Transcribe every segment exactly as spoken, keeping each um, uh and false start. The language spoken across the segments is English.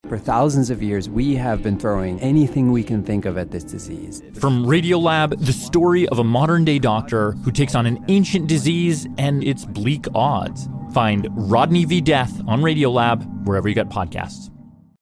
For thousands of years, we have been throwing anything we can think of at this disease. From Radiolab, the story of a modern-day doctor who takes on an ancient disease and its bleak odds. Find Rodney v. Death on Radiolab, wherever you get podcasts.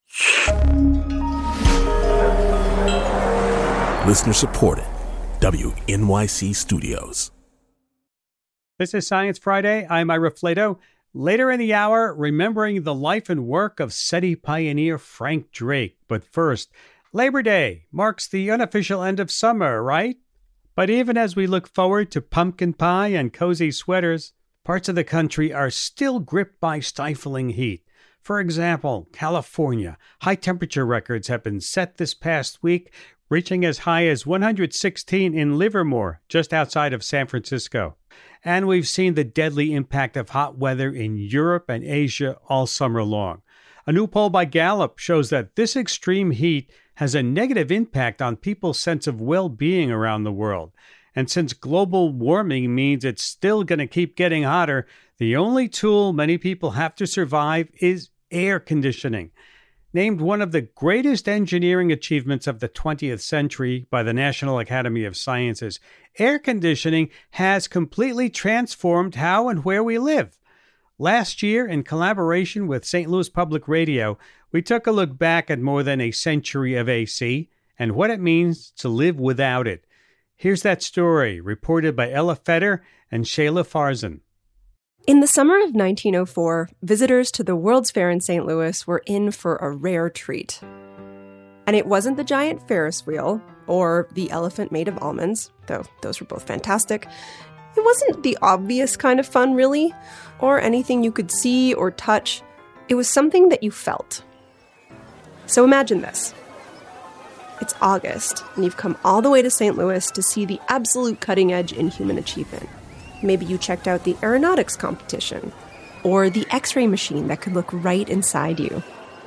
Listener supported. W N Y C Studios. This is Science Friday. I'm Ira Flato. Later in the hour, remembering the life and work of SETI pioneer Frank Drake. But first, Labor Day marks the unofficial end of summer, right? But even as we look forward to pumpkin pie and cozy sweaters, parts of the country are still gripped by stifling heat. For example, California. High temperature records have been set this past week, reaching as high as one hundred sixteen in Livermore, just outside of San Francisco. And we've seen the deadly impact of hot weather in Europe and Asia all summer long. A new poll by Gallup shows that this extreme heat has a negative impact on people's sense of well-being around the world. And since global warming means it's still going to keep getting hotter, the only tool many people have to survive is air conditioning. Named one of the greatest engineering achievements of the twentieth century by the National Academy of Sciences, air conditioning has completely transformed how and where we live. Last year, in collaboration with Saint Louis Public Radio, we took a look back at more than a century of A C and what it means to live without it. Here's that story, reported by Ella Feder and Shayla Farzan. In the summer of nineteen oh four, visitors to the World's Fair in Saint Louis were in for a rare treat. And it wasn't the giant Ferris wheel or the elephant made of almonds, though those were both fantastic. It wasn't the obvious kind of fun, really, or anything you could see or touch. It was something that you felt. So imagine this. It's August, and you've come all the way to Saint Louis to see the absolute cutting edge in human achievement. Maybe you checked out the aeronautics competition, or the X-ray machine that could look right inside you.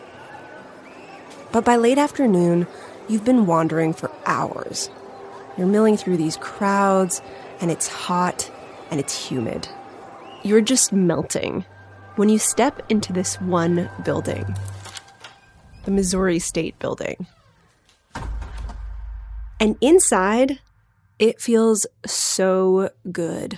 But by late afternoon, you've been wandering for hours. You're milling through these crowds, and it's hot, and it's humid. You're just melting when you step into this one building, the Missouri State Building. And inside, it feels so good.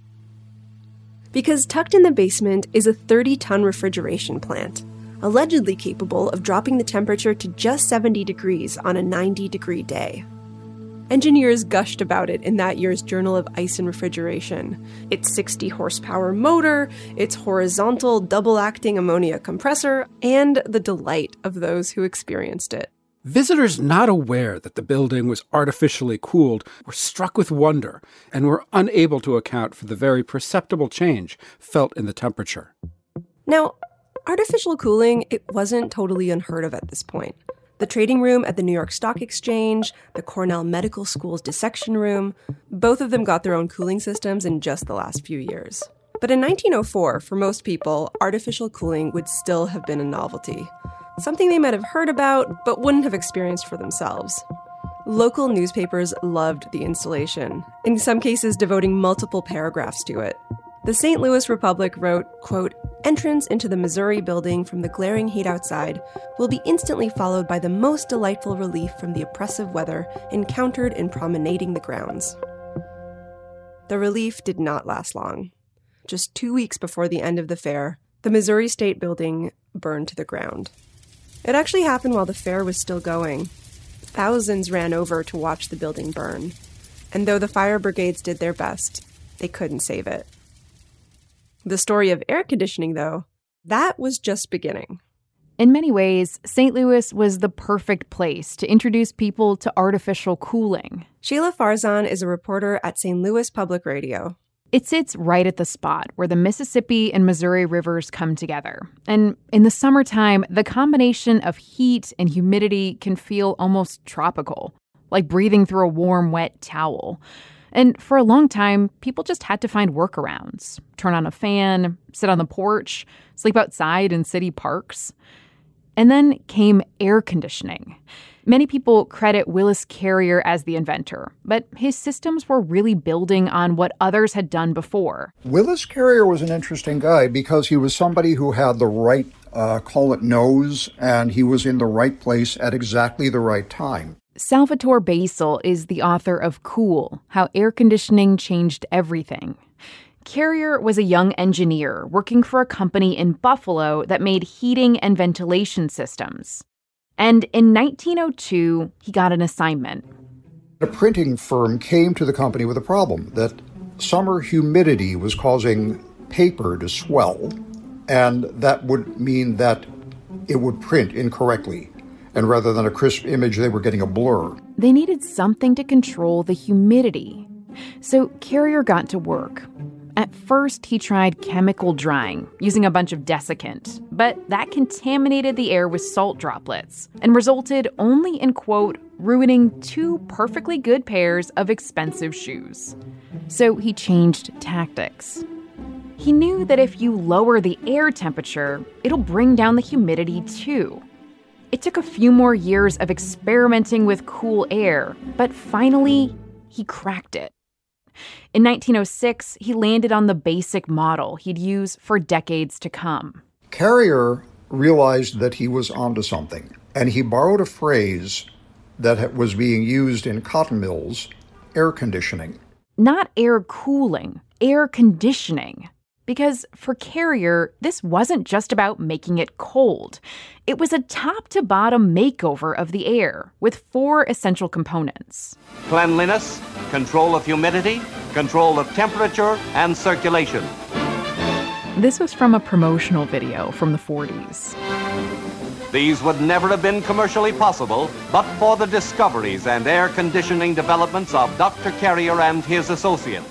Because tucked in the basement is a thirty-ton refrigeration plant, allegedly capable of dropping the temperature to just seventy degrees on a ninety-degree day. Engineers gushed about it in that year's Journal of Ice and Refrigeration. Its sixty horsepower motor, its horizontal double-acting ammonia compressor, and the delight of those who experienced it. Visitors not aware that the building was artificially cooled were struck with wonder and were unable to account for the very perceptible change felt in the temperature. Now, artificial cooling, it wasn't totally unheard of at this point. The trading room at the New York Stock Exchange, the Cornell Medical School's dissection room, both of them got their own cooling systems in just the last few years. But in nineteen oh four, for most people, artificial cooling would still have been a novelty. Something they might have heard about, but wouldn't have experienced for themselves. Local newspapers loved the installation, in some cases devoting multiple paragraphs to it. The Saint Louis Republic wrote, quote, "Entrance into the Missouri building from the glaring heat outside will be instantly followed by the most delightful relief from the oppressive weather encountered in promenading the grounds." The relief did not last long. Just two weeks before the end of the fair, the Missouri State Building burned to the ground. It actually happened while the fair was still going. Thousands ran over to watch the building burn. And though the fire brigades did their best, they couldn't save it. The story of air conditioning, though, that was just beginning. In many ways, Saint Louis was the perfect place to introduce people to artificial cooling. Shayla Farzan is a reporter at Saint Louis Public Radio. It sits right at the spot where the Mississippi and Missouri rivers come together. And in the summertime, the combination of heat and humidity can feel almost tropical, like breathing through a warm, wet towel. And for a long time, people just had to find workarounds. Turn on a fan, sit on the porch, sleep outside in city parks. And then came air conditioning. Many people credit Willis Carrier as the inventor, but his systems were really building on what others had done before. Willis Carrier was an interesting guy because he was somebody who had the right, uh, call it nose, and he was in the right place at exactly the right time. Salvatore Basile is the author of Cool, How Air Conditioning Changed Everything. Carrier was a young engineer working for a company in Buffalo that made heating and ventilation systems. And in nineteen oh two, he got an assignment. A printing firm came to the company with a problem that summer humidity was causing paper to swell, and that would mean that it would print incorrectly. And rather than a crisp image, they were getting a blur. They needed something to control the humidity. So Carrier got to work. At first, he tried chemical drying, using a bunch of desiccant, but that contaminated the air with salt droplets and resulted only in, quote, ruining two perfectly good pairs of expensive shoes. So he changed tactics. He knew that if you lower the air temperature, it'll bring down the humidity too. It took a few more years of experimenting with cool air, but finally, he cracked it. In nineteen oh six, he landed on the basic model he'd use for decades to come. Carrier realized that he was onto something, and he borrowed a phrase that was being used in cotton mills, air conditioning. Not air cooling, air conditioning. Because for Carrier, this wasn't just about making it cold. It was a top-to-bottom makeover of the air with four essential components. Cleanliness, control of humidity, control of temperature, and circulation. This was from a promotional video from the forties. These would never have been commercially possible but for the discoveries and air conditioning developments of Doctor Carrier and his associates.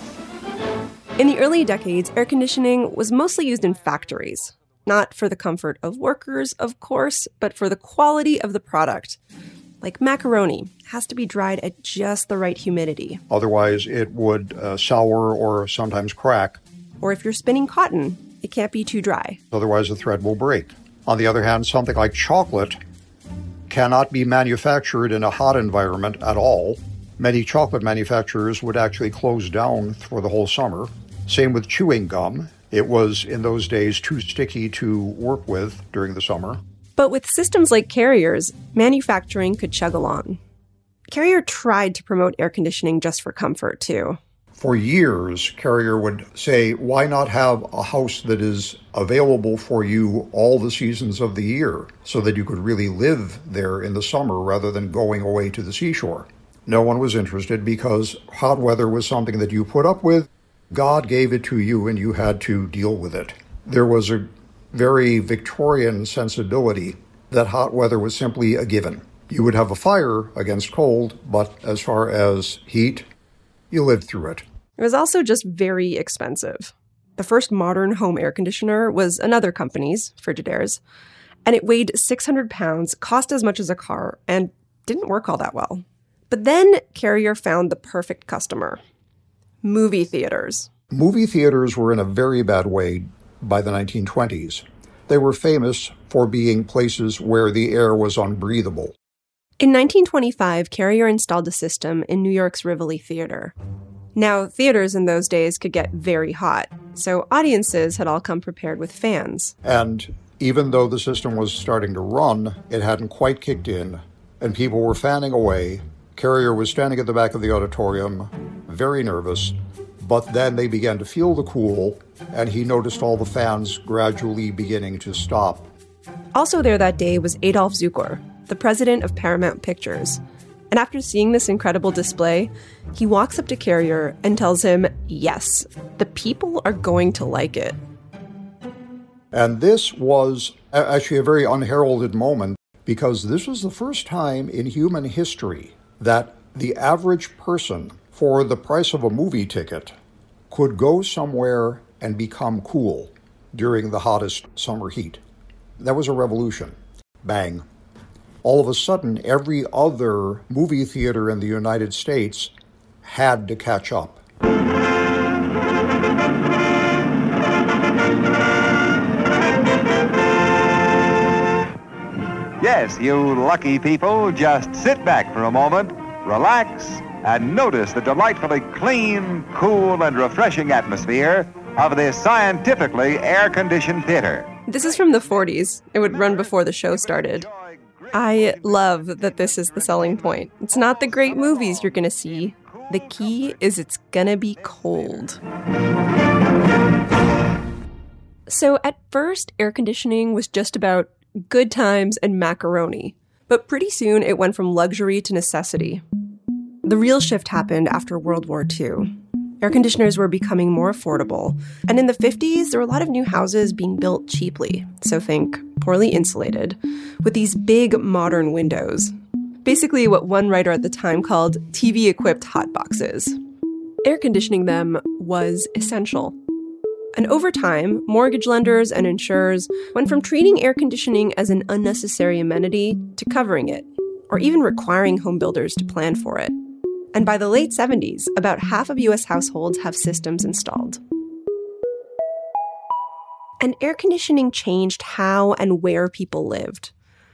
In the early decades, air conditioning was mostly used in factories. Not for the comfort of workers, of course, but for the quality of the product. Like macaroni, has to be dried at just the right humidity. Otherwise, it would uh, sour or sometimes crack. Or if you're spinning cotton, it can't be too dry. Otherwise, the thread will break. On the other hand, something like chocolate cannot be manufactured in a hot environment at all. Many chocolate manufacturers would actually close down for the whole summer. Same with chewing gum. It was, in those days, too sticky to work with during the summer. But with systems like Carrier's, manufacturing could chug along. Carrier tried to promote air conditioning just for comfort, too. For years, Carrier would say, why not have a house that is available for you all the seasons of the year so that you could really live there in the summer rather than going away to the seashore? No one was interested because hot weather was something that you put up with. God gave it to you and you had to deal with it. There was a very Victorian sensibility that hot weather was simply a given. You would have a fire against cold, but as far as heat, you lived through it. It was also just very expensive. The first modern home air conditioner was another company's, Frigidaire's, and it weighed six hundred pounds, cost as much as a car, and didn't work all that well. But then Carrier found the perfect customer. Movie theaters. Movie theaters were in a very bad way by the nineteen twenties. They were famous for being places where the air was unbreathable. In nineteen twenty-five, Carrier installed a system in New York's Rivoli Theater. Now, theaters in those days could get very hot, so audiences had all come prepared with fans. And even though the system was starting to run, it hadn't quite kicked in, and people were fanning away. Carrier was standing at the back of the auditorium, very nervous, but then they began to feel the cool, and he noticed all the fans gradually beginning to stop. Also there that day was Adolph Zukor, the president of Paramount Pictures. And after seeing this incredible display, he walks up to Carrier and tells him, yes, the people are going to like it. And this was actually a very unheralded moment, because this was the first time in human history that the average person, for the price of a movie ticket, could go somewhere and become cool during the hottest summer heat. That was a revolution. Bang. All of a sudden, every other movie theater in the United States had to catch up. Yes, you lucky people, just sit back for a moment, relax, and notice the delightfully clean, cool, and refreshing atmosphere of this scientifically air-conditioned theater. This is from the forties. It would run before the show started. I love that this is the selling point. It's not the great movies you're going to see. The key is it's gonna be cold. So at first, air conditioning was just about good times and macaroni. But pretty soon, it went from luxury to necessity. The real shift happened after World War Two. Air conditioners were becoming more affordable. And in the fifties, there were a lot of new houses being built cheaply. So think poorly insulated, with these big modern windows. Basically what one writer at the time called T V-equipped hotboxes. Air conditioning them was essential. And over time, mortgage lenders and insurers went from treating air conditioning as an unnecessary amenity to covering it, or even requiring home builders to plan for it. And by the late seventies, about half of U S households have systems installed. And air conditioning changed how and where people lived.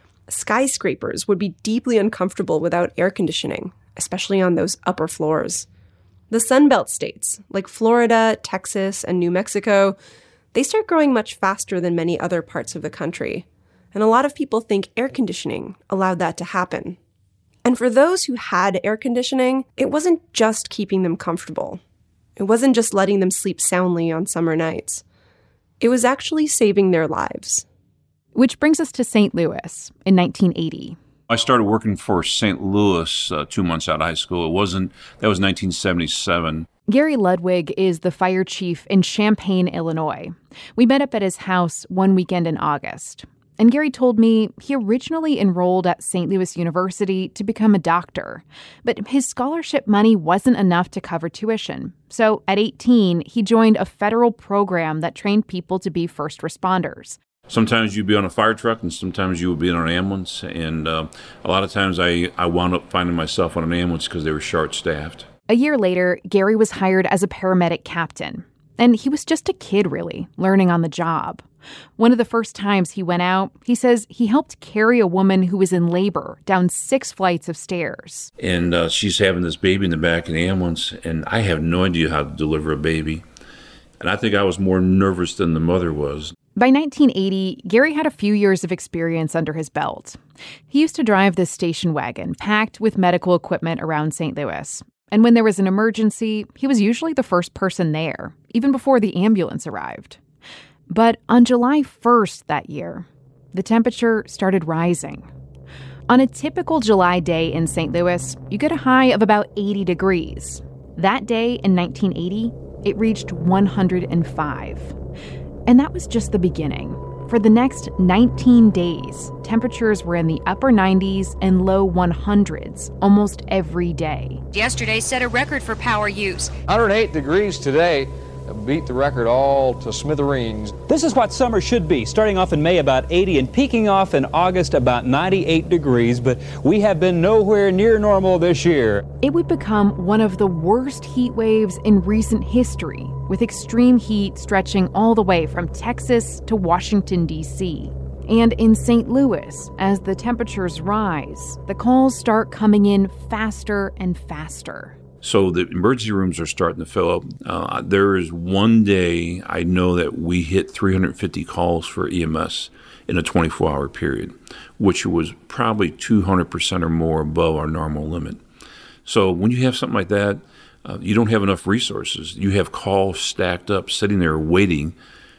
Skyscrapers would be deeply uncomfortable without air conditioning, especially on those upper floors. The Sunbelt states, like Florida, Texas, and New Mexico, they start growing much faster than many other parts of the country. And a lot of people think air conditioning allowed that to happen. And for those who had air conditioning, it wasn't just keeping them comfortable. It wasn't just letting them sleep soundly on summer nights. It was actually saving their lives. Which brings us to Saint Louis in nineteen eighty. I started working for Saint Louis uh, two months out of high school. It wasn't, that was nineteen seventy-seven. Gary Ludwig is the fire chief in Champaign, Illinois. We met up at his house one weekend in August. And Gary told me he originally enrolled at Saint Louis University to become a doctor. But his scholarship money wasn't enough to cover tuition. So at eighteen, he joined a federal program that trained people to be first responders. Sometimes you'd be on a fire truck, and sometimes you would be on an ambulance. And uh, a lot of times I, I wound up finding myself on an ambulance because they were short-staffed. A year later, Gary was hired as a paramedic captain. And he was just a kid, really, learning on the job. One of the first times he went out, he says he helped carry a woman who was in labor down six flights of stairs. And uh, she's having this baby in the back of the ambulance, and I have no idea how to deliver a baby. And I think I was more nervous than the mother was. By nineteen eighty, Gary had a few years of experience under his belt. He used to drive this station wagon packed with medical equipment around Saint Louis. And when there was an emergency, he was usually the first person there, even before the ambulance arrived. But on July first that year, the temperature started rising. On a typical July day in Saint Louis, you get a high of about eighty degrees. That day in nineteen eighty, it reached one hundred five. And that was just the beginning. For the next nineteen days, temperatures were in the upper nineties and low one hundreds almost every day. Yesterday set a record for power use. one hundred eight degrees today. Beat the record all to smithereens. This is what summer should be, starting off in May about eighty and peaking off in August about ninety-eight degrees, but we have been nowhere near normal this year. It would become one of the worst heat waves in recent history, with extreme heat stretching all the way from Texas to Washington, D C. And in Saint Louis, as the temperatures rise, the calls start coming in faster and faster. So the emergency rooms are starting to fill up. Uh, there is one day I know that we hit three hundred fifty calls for E M S in a twenty-four hour period, which was probably two hundred percent or more above our normal limit. So when you have something like that, uh, you don't have enough resources. You have calls stacked up, sitting there waiting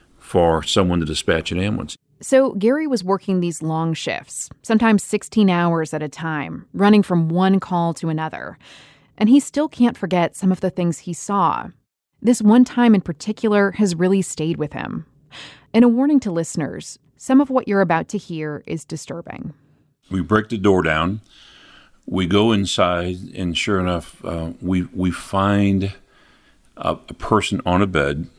for someone to dispatch an ambulance. So Gary was working these long shifts, sometimes sixteen hours at a time, running from one call to another. And he still can't forget some of the things he saw. This one time in particular has really stayed with him. And a warning to listeners, some of what you're about to hear is disturbing. We break the door down. We go inside, and sure enough, uh, we we find a, a person on a bed.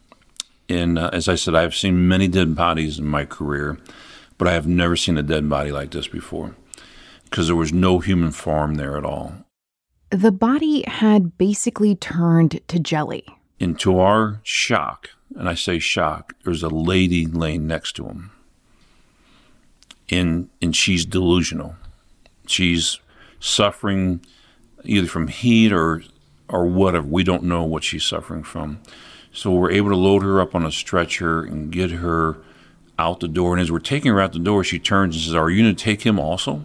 And uh, as I said, I've seen many dead bodies in my career, but I have never seen a dead body like this before, because there was no human form there at all. The body had basically turned to jelly. And to our shock, and I say shock, there's a lady laying next to him. and and she's delusional. She's suffering either from heat or or whatever. We don't know what she's suffering from. So we're able to load her up on a stretcher and get her out the door. And as we're taking her out the door, she turns and says, "Are you going to take him also?"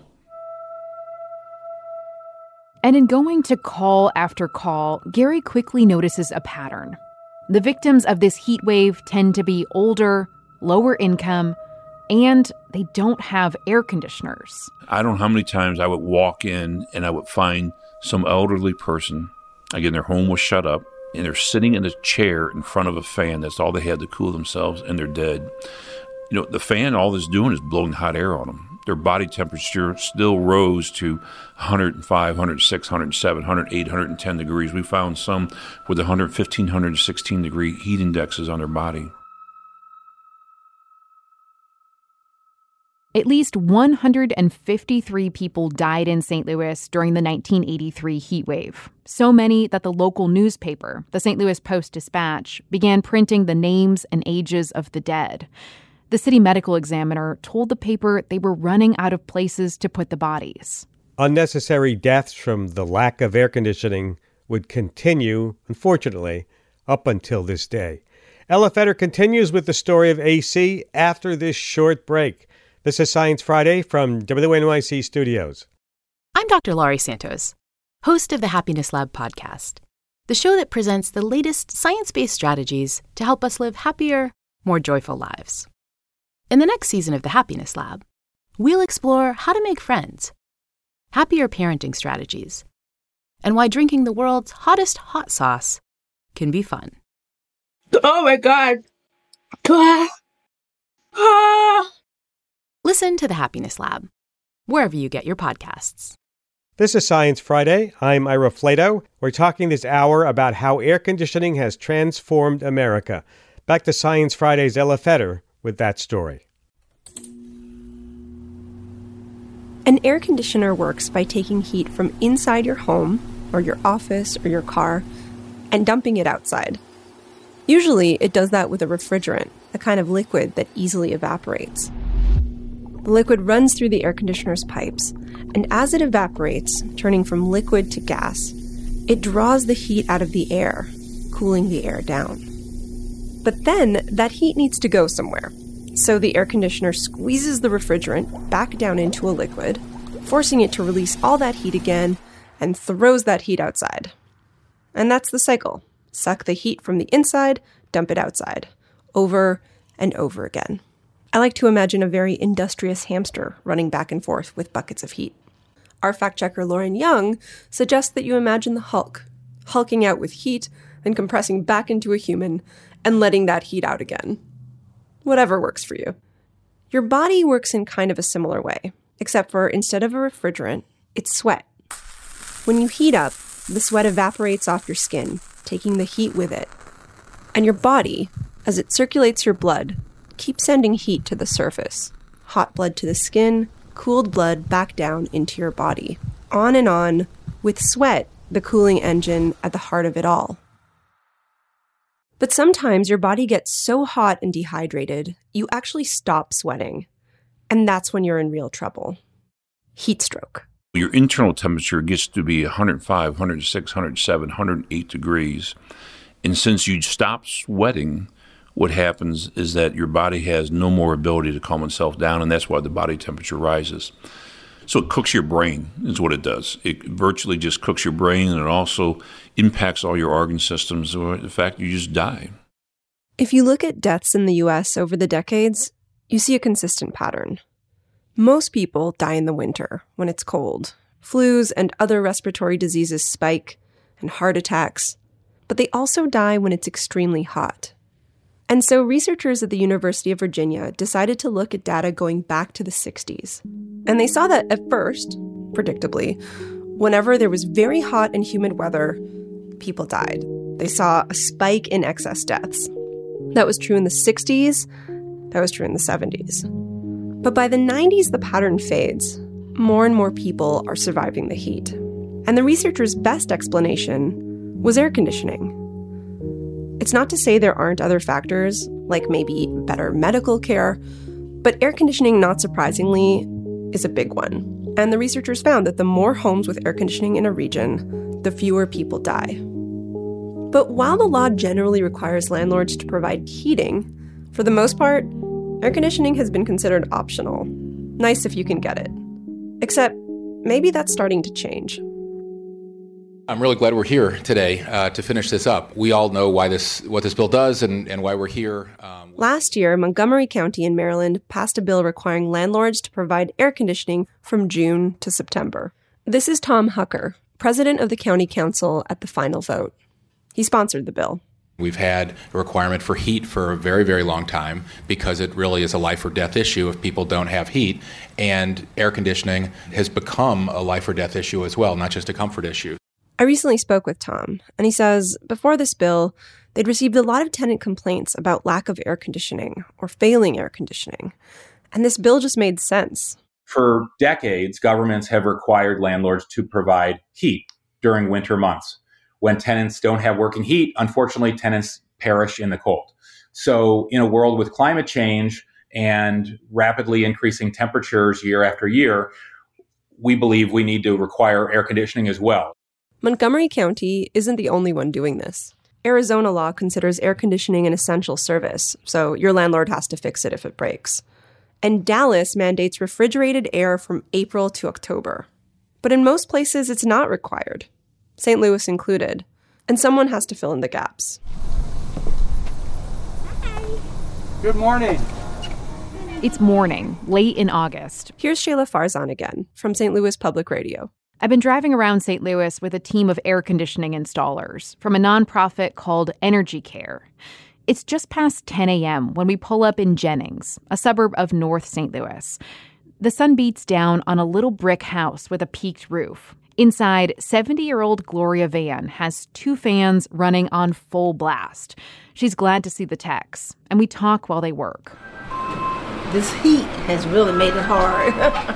And in going to call after call, Gary quickly notices a pattern. The victims of this heat wave tend to be older, lower income, and they don't have air conditioners. I don't know how many times I would walk in and I would find some elderly person. Again, their home was shut up, and they're sitting in a chair in front of a fan. That's all they had to cool themselves, and they're dead. You know, the fan, all it's doing is blowing hot air on them. Their body temperature still rose to one hundred five, one hundred six, one hundred seven, one hundred eight, one hundred ten degrees. We found some with one hundred fifteen, one hundred sixteen degree heat indexes on their body. At least one hundred fifty-three people died in Saint Louis during the nineteen eighty-three heat wave. So many that the local newspaper, the Saint Louis Post-Dispatch, began printing the names and ages of the dead. The city medical examiner told the paper they were running out of places to put the bodies. Unnecessary deaths from the lack of air conditioning would continue, unfortunately, up until this day. Ella Feder continues with the story of A C after this short break. This is Science Friday from W N Y C Studios. I'm Doctor Laurie Santos, host of the Happiness Lab podcast, the show that presents the latest science-based strategies to help us live happier, more joyful lives. In the next season of the Happiness Lab, we'll explore how to make friends, happier parenting strategies, and why drinking the world's hottest hot sauce can be fun. Oh my God. Ah. Ah. Listen to the Happiness Lab, wherever you get your podcasts. This is Science Friday. I'm Ira Flato. We're talking this hour about how air conditioning has transformed America. Back to Science Friday's Ella Feder with that story. An air conditioner works by taking heat from inside your home, or your office, or your car, and dumping it outside. Usually, it does that with a refrigerant, a kind of liquid that easily evaporates. The liquid runs through the air conditioner's pipes, and as it evaporates, turning from liquid to gas, it draws the heat out of the air, cooling the air down. But then, that heat needs to go somewhere. So the air conditioner squeezes the refrigerant back down into a liquid, forcing it to release all that heat again, and throws that heat outside. And that's the cycle. Suck the heat from the inside, dump it outside, over and over again. I like to imagine a very industrious hamster running back and forth with buckets of heat. Our fact-checker Lauren Young suggests that you imagine the Hulk, hulking out with heat and compressing back into a human and letting that heat out again. Whatever works for you. Your body works in kind of a similar way, except for instead of a refrigerant, it's sweat. When you heat up, the sweat evaporates off your skin, taking the heat with it. And your body, as it circulates your blood, keep sending heat to the surface. Hot blood to the skin, cooled blood back down into your body. On and on, with sweat, the cooling engine at the heart of it all. But sometimes your body gets so hot and dehydrated, you actually stop sweating. And that's when you're in real trouble. Heat stroke. Your internal temperature gets to be one hundred five, one hundred six, one hundred seven, one hundred eight degrees. And since you stop sweating, what happens is that your body has no more ability to calm itself down, and that's why the body temperature rises. So it cooks your brain, is what it does. It virtually just cooks your brain, and it also impacts all your organ systems. In fact, you just die. If you look at deaths in the U S over the decades, you see a consistent pattern. Most people die in the winter when it's cold. Flus and other respiratory diseases spike, and heart attacks. But they also die when it's extremely hot. And so researchers at the University of Virginia decided to look at data going back to the sixties. And they saw that at first, predictably, whenever there was very hot and humid weather, people died. They saw a spike in excess deaths. That was true in the sixties. That was true in the seventies. But by the nineties, the pattern fades. More and more people are surviving the heat. And the researchers' best explanation was air conditioning. It's not to say there aren't other factors, like maybe better medical care, But air conditioning, not surprisingly, is a big one. And the researchers found that the more homes with air conditioning in a region, the fewer people die. But while the law generally requires landlords to provide heating, for the most part, air conditioning has been considered optional. Nice if you can get it. Except, maybe that's starting to change. I'm really glad we're here today uh, to finish this up. We all know why this, what this bill does and, and why we're here. Um, Last year, Montgomery County in Maryland passed a bill requiring landlords to provide air conditioning from June to September. This is Tom Hucker, president of the county council at the final vote. He sponsored the bill. We've had a requirement for heat for a very, very long time because it really is a life or death issue if people don't have heat. And air conditioning has become a life or death issue as well, not just a comfort issue. I recently spoke with Tom, and he says before this bill, they'd received a lot of tenant complaints about lack of air conditioning or failing air conditioning. And this bill just made sense. For decades, governments have required landlords to provide heat during winter months. When tenants don't have working heat, unfortunately, tenants perish in the cold. So in a world with climate change and rapidly increasing temperatures year after year, we believe we need to require air conditioning as well. Montgomery County isn't the only one doing this. Arizona law considers air conditioning an essential service, so your landlord has to fix it if it breaks. And Dallas mandates refrigerated air from April to October. But in most places, it's not required, Saint Louis included, and someone has to fill in the gaps. Good morning. It's morning, late in August. Here's Shayla Farzan again from Saint Louis Public Radio. I've been driving around Saint Louis with a team of air conditioning installers from a nonprofit called Energy Care. It's just past ten a.m. when we pull up in Jennings, a suburb of North Saint Louis. The sun beats down on a little brick house with a peaked roof. Inside, seventy-year-old Gloria Van has two fans running on full blast. She's glad to see the techs, and we talk while they work. This heat has really made it hard.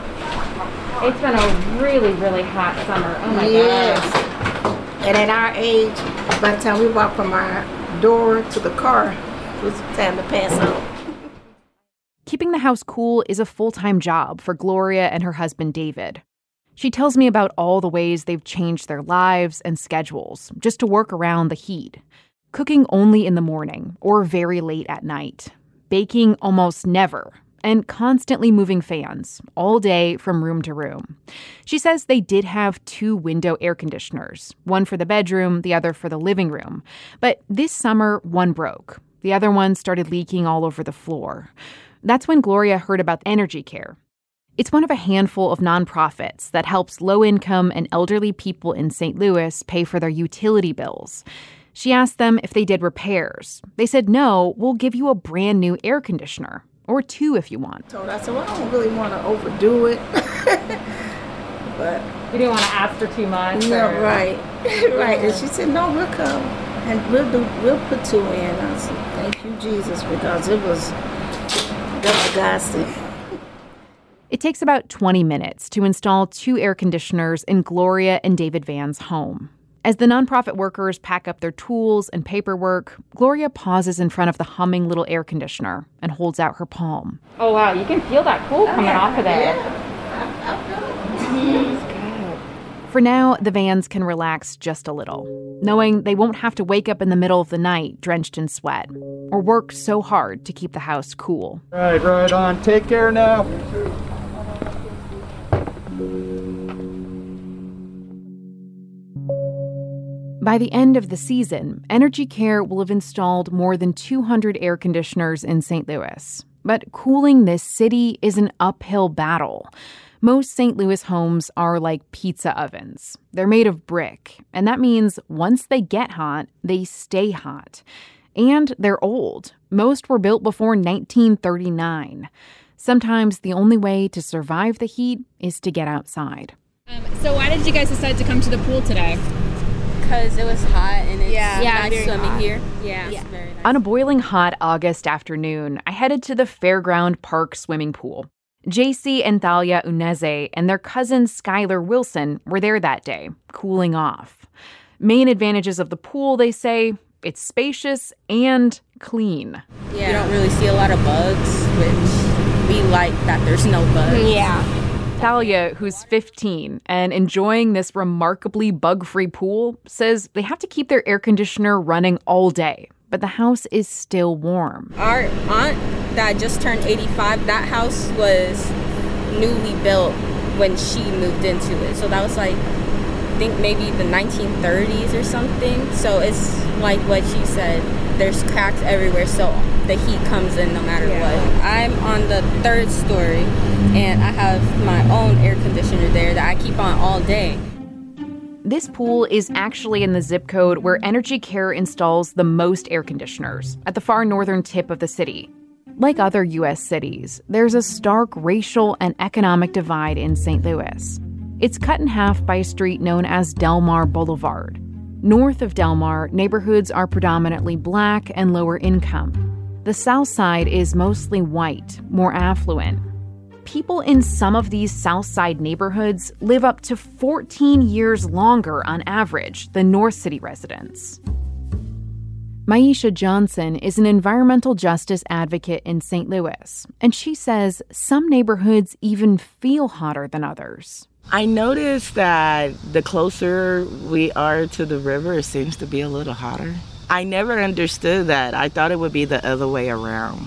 It's been a really, really hot summer. Oh, my yes. gosh. And at our age, by the time we walk from our door to the car, it's time to pass out. Keeping the house cool is a full-time job for Gloria and her husband, David. She tells me about all the ways they've changed their lives and schedules just to work around the heat. Cooking only in the morning or very late at night. Baking almost never. And constantly moving fans all day from room to room. She says they did have two window air conditioners, one for the bedroom, the other for the living room. But this summer, one broke. The other one started leaking all over the floor. That's when Gloria heard about Energy Care. It's one of a handful of nonprofits that helps low-income and elderly people in Saint Louis pay for their utility bills. She asked them if they did repairs. They said, no, we'll give you a brand new air conditioner. Or two if you want. So I said, well, I don't really want to overdo it. But you didn't want to ask for too much? Yeah, or... right. Right. And she said, no, we'll come. And we'll do we'll put two in. I said, thank you, Jesus, because it was that was godsend. It takes about twenty minutes to install two air conditioners in Gloria and David Van's home. As the nonprofit workers pack up their tools and paperwork, Gloria pauses in front of the humming little air conditioner and holds out her palm. Oh, wow. You can feel that cool coming yeah, off of there. Yeah. For now, the Vans can relax just a little, knowing they won't have to wake up in the middle of the night drenched in sweat or work so hard to keep the house cool. Right, right on. Take care now. By the end of the season, Energy Care will have installed more than two hundred air conditioners in Saint Louis. But cooling this city is an uphill battle. Most Saint Louis homes are like pizza ovens. They're made of brick, and that means once they get hot, they stay hot. And they're old. Most were built before nineteen thirty-nine. Sometimes the only way to survive the heat is to get outside. Um, so why did you guys decide to come to the pool today? Because it was hot and it's yeah, yeah, nice swimming hot. here. Yeah, yeah. It's very nice. On a boiling hot August afternoon, I headed to the Fairground Park swimming pool. J C and Thalia Uneze and their cousin Skylar Wilson were there that day, cooling off. Main advantages of the pool, they say, it's spacious and clean. Yeah. You don't really see a lot of bugs, which we like that there's no bugs. Yeah. Talia, who's fifteen and enjoying this remarkably bug-free pool, says they have to keep their air conditioner running all day, but the house is still warm. Our aunt that just turned eighty-five, that house was newly built when she moved into it. So that was like, I think maybe the nineteen thirties or something. So it's like what she said, there's cracks everywhere, so the heat comes in no matter yeah. what. I'm on the third story, and I have my own air conditioner there that I keep on all day. This pool is actually in the zip code where Energy Care installs the most air conditioners, at the far northern tip of the city. Like other U S cities, there's a stark racial and economic divide in Saint Louis. It's cut in half by a street known as Del Mar Boulevard. North of Del Mar, neighborhoods are predominantly black and lower income. The south side is mostly white, more affluent. People in some of these south side neighborhoods live up to fourteen years longer on average than North City residents. Maisha Johnson is an environmental justice advocate in Saint Louis, and she says some neighborhoods even feel hotter than others. I noticed that the closer we are to the river, it seems to be a little hotter. I never understood that. I thought it would be the other way around.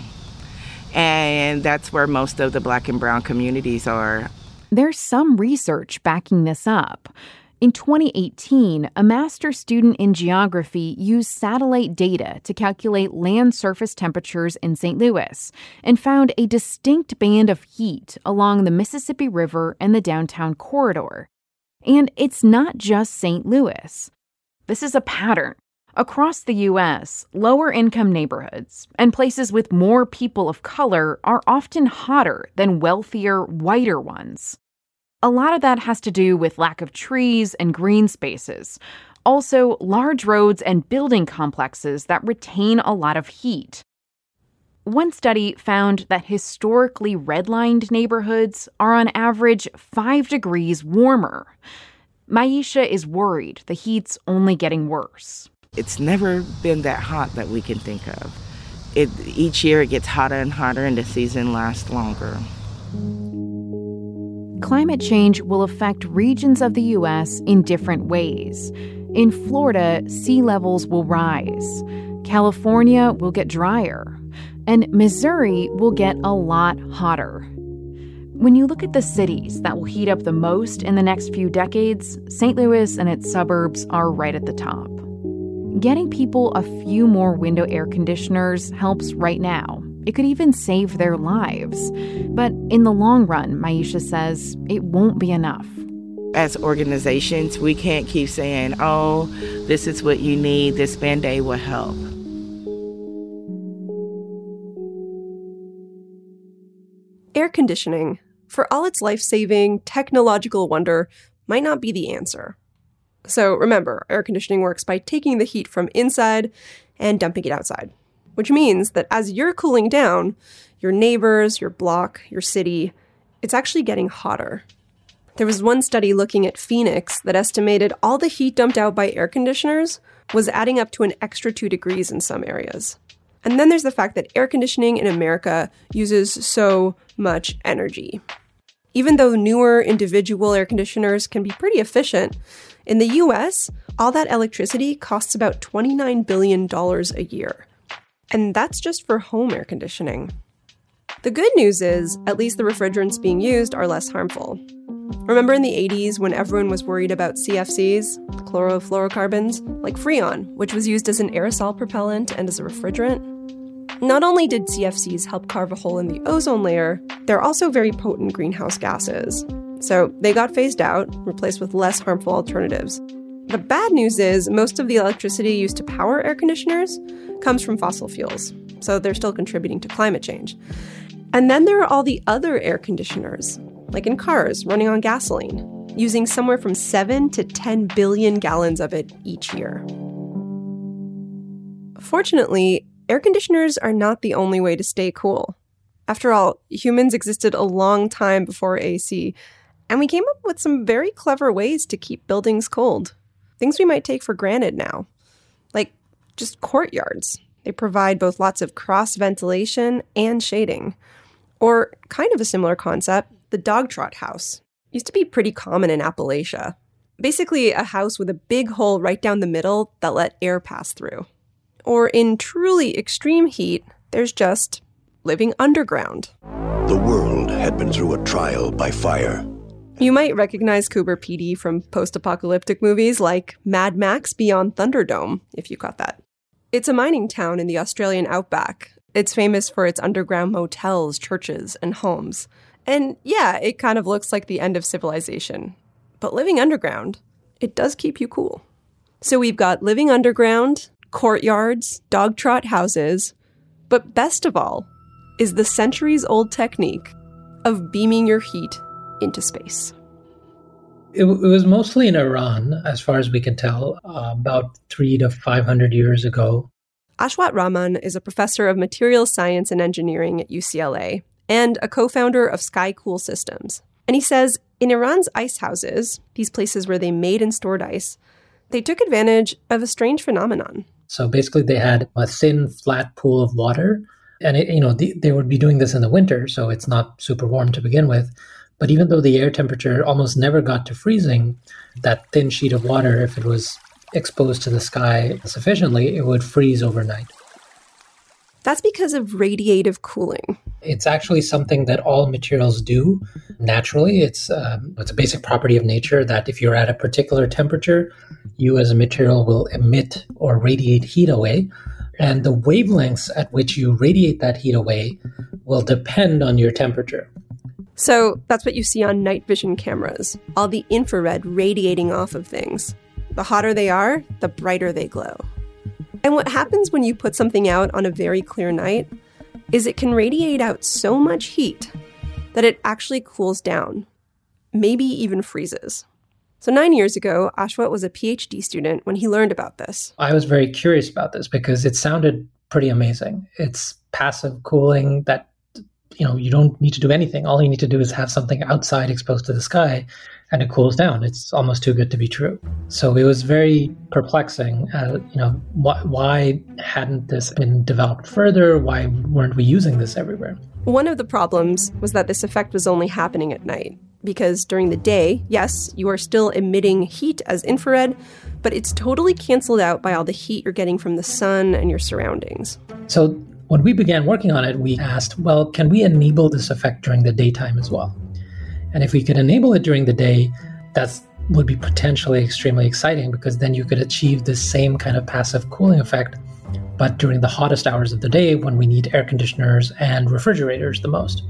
And that's where most of the black and brown communities are. There's some research backing this up. In twenty eighteen, a master's student in geography used satellite data to calculate land surface temperatures in Saint Louis and found a distinct band of heat along the Mississippi River and the downtown corridor. And it's not just Saint Louis. This is a pattern. Across the U S, lower-income neighborhoods and places with more people of color are often hotter than wealthier, whiter ones. A lot of that has to do with lack of trees and green spaces. Also, large roads and building complexes that retain a lot of heat. One study found that historically redlined neighborhoods are on average five degrees warmer. Maisha is worried the heat's only getting worse. It's never been that hot that we can think of. It, each year it gets hotter and hotter and the season lasts longer. Climate change will affect regions of the U S in different ways. In Florida, sea levels will rise. California will get drier. And Missouri will get a lot hotter. When you look at the cities that will heat up the most in the next few decades, Saint Louis and its suburbs are right at the top. Getting people a few more window air conditioners helps right now. It could even save their lives. But in the long run, Maisha says, it won't be enough. As organizations, we can't keep saying, oh, this is what you need, this Band-Aid will help. Air conditioning, for all its life-saving, technological wonder, might not be the answer. So remember, air conditioning works by taking the heat from inside and dumping it outside, which means that as you're cooling down, your neighbors, your block, your city, it's actually getting hotter. There was one study looking at Phoenix that estimated all the heat dumped out by air conditioners was adding up to an extra two degrees in some areas. And then there's the fact that air conditioning in America uses so much energy. Even though newer individual air conditioners can be pretty efficient, in the U S, all that electricity costs about twenty-nine billion dollars a year. And that's just for home air conditioning. The good news is, at least the refrigerants being used are less harmful. Remember in the eighties when everyone was worried about C F Cs, chlorofluorocarbons, like Freon, which was used as an aerosol propellant and as a refrigerant? Not only did C F Cs help carve a hole in the ozone layer, they're also very potent greenhouse gases. So they got phased out, replaced with less harmful alternatives. The bad news is most of the electricity used to power air conditioners comes from fossil fuels, so they're still contributing to climate change. And then there are all the other air conditioners, like in cars running on gasoline, using somewhere from seven to ten billion gallons of it each year. Fortunately, air conditioners are not the only way to stay cool. After all, humans existed a long time before A C, and we came up with some very clever ways to keep buildings cold. Things we might take for granted now, like just courtyards. They provide both lots of cross ventilation and shading. Or kind of a similar concept, the dog trot house. Used to be pretty common in Appalachia. Basically a house with a big hole right down the middle that let air pass through. Or in truly extreme heat, there's just living underground. The world had been through a trial by fire. You might recognize Cooper Pedy from post-apocalyptic movies like Mad Max Beyond Thunderdome, if you caught that. It's a mining town in the Australian outback. It's famous for its underground motels, churches, and homes. And yeah, it kind of looks like the end of civilization. But living underground, it does keep you cool. So we've got living underground, courtyards, dog trot houses, but best of all is the centuries-old technique of beaming your heat into space. It, it was mostly in Iran, as far as we can tell, uh, about three to five hundred years ago. Ashwat Rahman is a professor of materials science and engineering at U C L A and a co-founder of Sky Cool Systems. And he says in Iran's ice houses, these places where they made and stored ice, they took advantage of a strange phenomenon. So basically they had a thin, flat pool of water. And, it, you know, the, they would be doing this in the winter, so it's not super warm to begin with. But even though the air temperature almost never got to freezing, that thin sheet of water, if it was exposed to the sky sufficiently, it would freeze overnight. That's because of radiative cooling. It's actually something that all materials do naturally. It's um, it's a basic property of nature that if you're at a particular temperature, you as a material will emit or radiate heat away. And the wavelengths at which you radiate that heat away will depend on your temperature. So that's what you see on night vision cameras, all the infrared radiating off of things. The hotter they are, the brighter they glow. And what happens when you put something out on a very clear night is it can radiate out so much heat that it actually cools down, maybe even freezes. So nine years ago, Ashwat was a PhD student when he learned about this. I was very curious about this because it sounded pretty amazing. It's passive cooling that, you know, you don't need to do anything. All you need to do is have something outside exposed to the sky and it cools down. It's almost too good to be true. So it was very perplexing. Uh, you know, wh- why hadn't this been developed further? Why weren't we using this everywhere? One of the problems was that this effect was only happening at night. Because during the day, yes, you are still emitting heat as infrared, but it's totally canceled out by all the heat you're getting from the sun and your surroundings. So when we began working on it, we asked, well, can we enable this effect during the daytime as well? And if we could enable it during the day, that would be potentially extremely exciting because then you could achieve the same kind of passive cooling effect, but during the hottest hours of the day when we need air conditioners and refrigerators the most.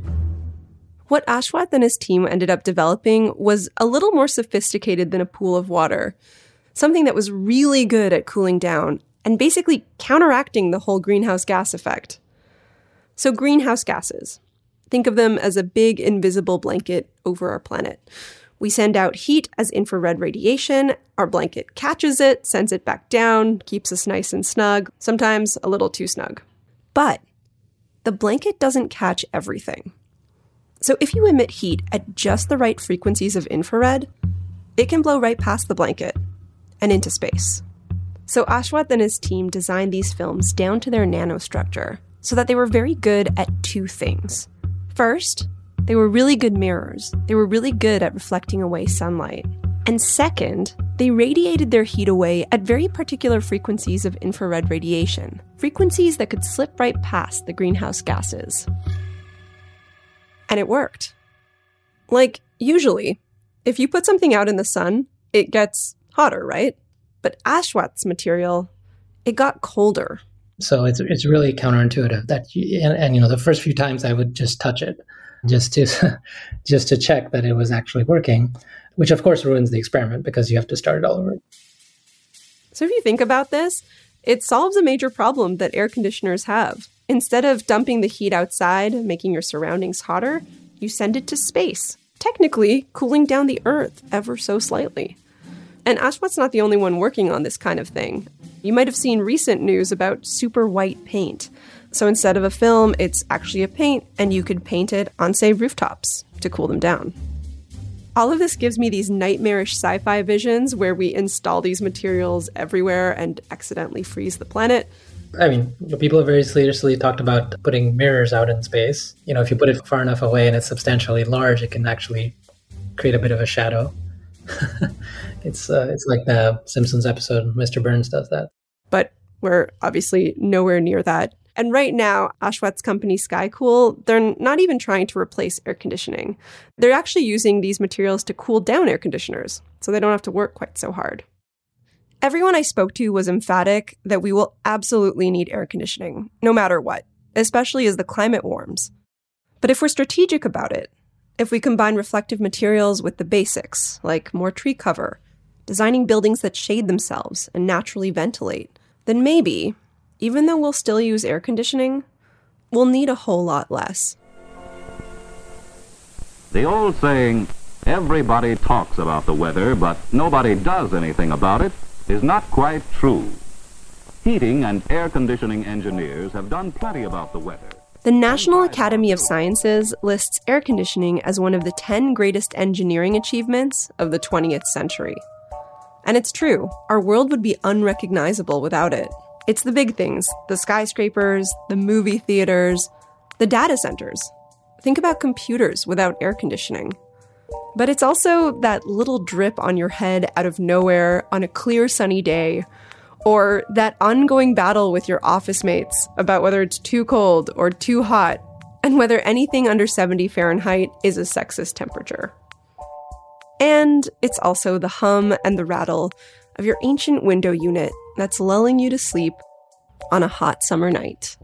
What Ashwat and his team ended up developing was a little more sophisticated than a pool of water, something that was really good at cooling down and basically counteracting the whole greenhouse gas effect. So greenhouse gases. Think of them as a big invisible blanket over our planet. We send out heat as infrared radiation, our blanket catches it, sends it back down, keeps us nice and snug, sometimes a little too snug. But the blanket doesn't catch everything. So if you emit heat at just the right frequencies of infrared, it can blow right past the blanket and into space. So Ashwat and his team designed these films down to their nanostructure so that they were very good at two things. First, they were really good mirrors. They were really good at reflecting away sunlight. And second, they radiated their heat away at very particular frequencies of infrared radiation, frequencies that could slip right past the greenhouse gases. And it worked. Like, usually, if you put something out in the sun, it gets hotter, right? But Ashwat's material, it got colder. So it's it's really counterintuitive that, you, and, and you know, the first few times I would just touch it, just to just to check that it was actually working, which of course ruins the experiment because you have to start it all over. So if you think about this, it solves a major problem that air conditioners have. Instead of dumping the heat outside, making your surroundings hotter, you send it to space, technically cooling down the Earth ever so slightly. And Ashwat's not the only one working on this kind of thing. You might have seen recent news about super white paint. So instead of a film, it's actually a paint, and you could paint it on, say, rooftops to cool them down. All of this gives me these nightmarish sci-fi visions where we install these materials everywhere and accidentally freeze the planet. I mean, people have very seriously talked about putting mirrors out in space. You know, if you put it far enough away and it's substantially large, it can actually create a bit of a shadow. it's uh, it's like the Simpsons episode, Mister Burns does that. But we're obviously nowhere near that. And right now, Ashwath's company SkyCool, they're not even trying to replace air conditioning. They're actually using these materials to cool down air conditioners, so they don't have to work quite so hard. Everyone I spoke to was emphatic that we will absolutely need air conditioning, no matter what, especially as the climate warms. But if we're strategic about it, if we combine reflective materials with the basics, like more tree cover, designing buildings that shade themselves and naturally ventilate, then maybe, even though we'll still use air conditioning, we'll need a whole lot less. The old saying, everybody talks about the weather, but nobody does anything about it, is not quite true. Heating and air conditioning engineers have done plenty about the weather. The National Academy of Sciences lists air conditioning as one of the ten greatest engineering achievements of the twentieth century. And it's true, our world would be unrecognizable without it. It's the big things, the skyscrapers, the movie theaters, the data centers. Think about computers without air conditioning. But it's also that little drip on your head out of nowhere on a clear sunny day, or that ongoing battle with your office mates about whether it's too cold or too hot, and whether anything under seventy Fahrenheit is a sexist temperature. And it's also the hum and the rattle of your ancient window unit that's lulling you to sleep on a hot summer night.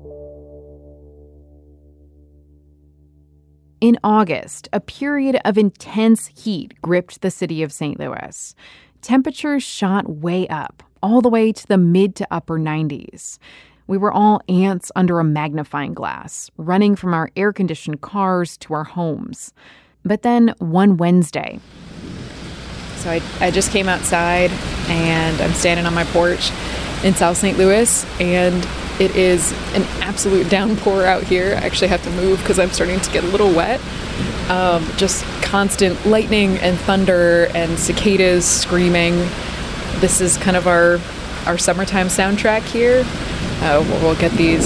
In August, a period of intense heat gripped the city of Saint Louis. Temperatures shot way up, all the way to the mid to upper nineties. We were all ants under a magnifying glass, running from our air-conditioned cars to our homes. But then one Wednesday... So I, I just came outside, and I'm standing on my porch in South Saint Louis, and it is an absolute downpour out here. I actually have to move because I'm starting to get a little wet. Um, just constant lightning and thunder and cicadas screaming. This is kind of our our summertime soundtrack here. Uh, we'll, we'll get these.